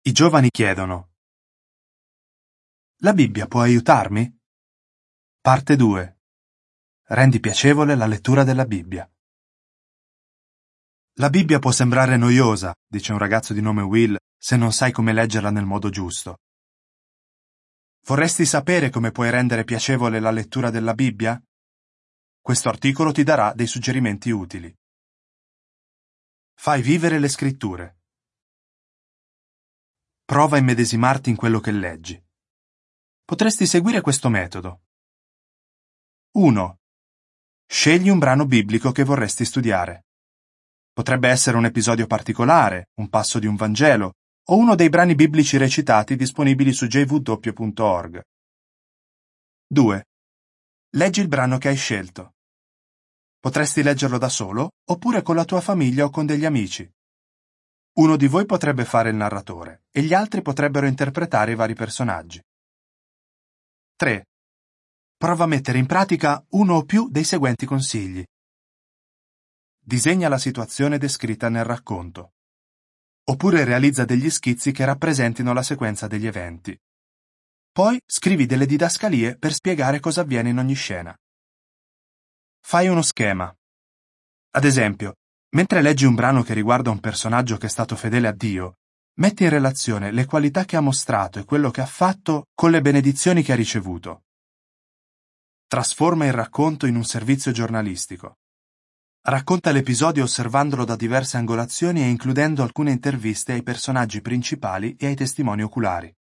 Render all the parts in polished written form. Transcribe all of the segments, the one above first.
I giovani chiedono: la Bibbia può aiutarmi? Parte 2. Rendi piacevole la lettura della Bibbia. La Bibbia può sembrare noiosa, dice un ragazzo di nome Will, se non sai come leggerla nel modo giusto. Vorresti sapere come puoi rendere piacevole la lettura della Bibbia? Questo articolo ti darà dei suggerimenti utili. Fai vivere le scritture. Prova a immedesimarti in quello che leggi. Potresti seguire questo metodo. 1. Scegli un brano biblico che vorresti studiare. Potrebbe essere un episodio particolare, un passo di un Vangelo, o uno dei brani biblici recitati disponibili su jw.org. 2. Leggi il brano che hai scelto. Potresti leggerlo da solo, oppure con la tua famiglia o con degli amici. Uno di voi potrebbe fare il narratore, e gli altri potrebbero interpretare i vari personaggi. 3. Prova a mettere in pratica uno o più dei seguenti consigli. Disegna la situazione descritta nel racconto. Oppure realizza degli schizzi che rappresentino la sequenza degli eventi. Poi scrivi delle didascalie per spiegare cosa avviene in ogni scena. Fai uno schema. Ad esempio, mentre leggi un brano che riguarda un personaggio che è stato fedele a Dio, metti in relazione le qualità che ha mostrato e quello che ha fatto con le benedizioni che ha ricevuto. Trasforma il racconto in un servizio giornalistico. Racconta l'episodio osservandolo da diverse angolazioni e includendo alcune interviste ai personaggi principali e ai testimoni oculari.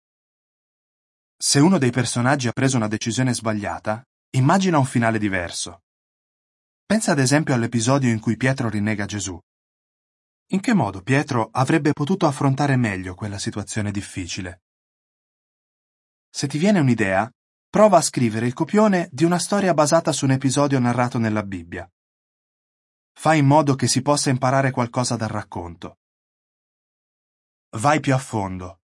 Se uno dei personaggi ha preso una decisione sbagliata, immagina un finale diverso. Pensa ad esempio all'episodio in cui Pietro rinnega Gesù. In che modo Pietro avrebbe potuto affrontare meglio quella situazione difficile? Se ti viene un'idea, prova a scrivere il copione di una storia basata su un episodio narrato nella Bibbia. Fai in modo che si possa imparare qualcosa dal racconto. Vai più a fondo.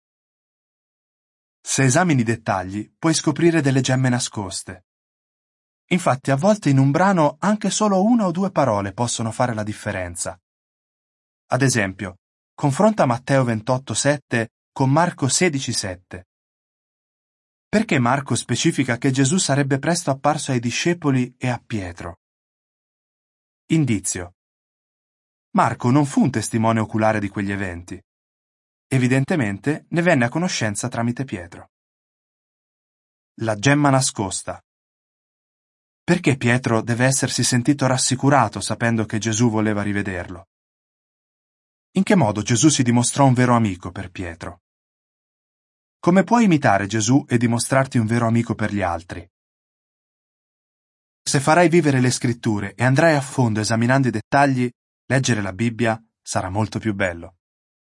Se esamini i dettagli, puoi scoprire delle gemme nascoste. Infatti, a volte in un brano anche solo una o due parole possono fare la differenza. Ad esempio, confronta Matteo 28,7 con Marco 16,7. Perché Marco specifica che Gesù sarebbe presto apparso ai discepoli e a Pietro? Indizio. Marco non fu un testimone oculare di quegli eventi. Evidentemente ne venne a conoscenza tramite Pietro. La gemma nascosta. Perché Pietro deve essersi sentito rassicurato sapendo che Gesù voleva rivederlo? In che modo Gesù si dimostrò un vero amico per Pietro? Come puoi imitare Gesù e dimostrarti un vero amico per gli altri? Se farai vivere le scritture e andrai a fondo esaminando i dettagli, leggere la Bibbia sarà molto più bello.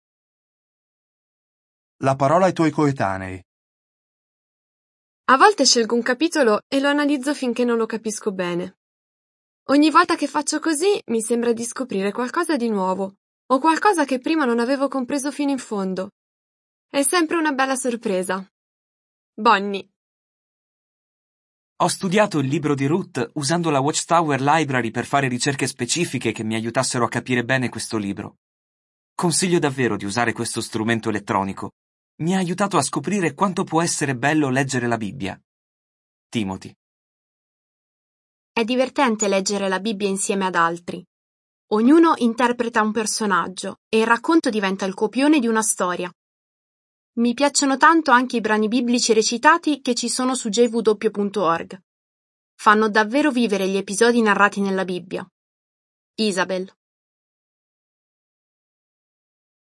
La parola ai tuoi coetanei. A volte scelgo un capitolo e lo analizzo finché non lo capisco bene. Ogni volta che faccio così mi sembra di scoprire qualcosa di nuovo o qualcosa che prima non avevo compreso fino in fondo. È sempre una bella sorpresa. Bonnie. Ho studiato il libro di Ruth usando la Watchtower Library per fare ricerche specifiche che mi aiutassero a capire bene questo libro. Consiglio davvero di usare questo strumento elettronico. Mi ha aiutato a scoprire quanto può essere bello leggere la Bibbia. Timothy. È divertente leggere la Bibbia insieme ad altri. Ognuno interpreta un personaggio e il racconto diventa il copione di una storia. Mi piacciono tanto anche i brani biblici recitati che ci sono su jw.org. Fanno davvero vivere gli episodi narrati nella Bibbia. Isabel.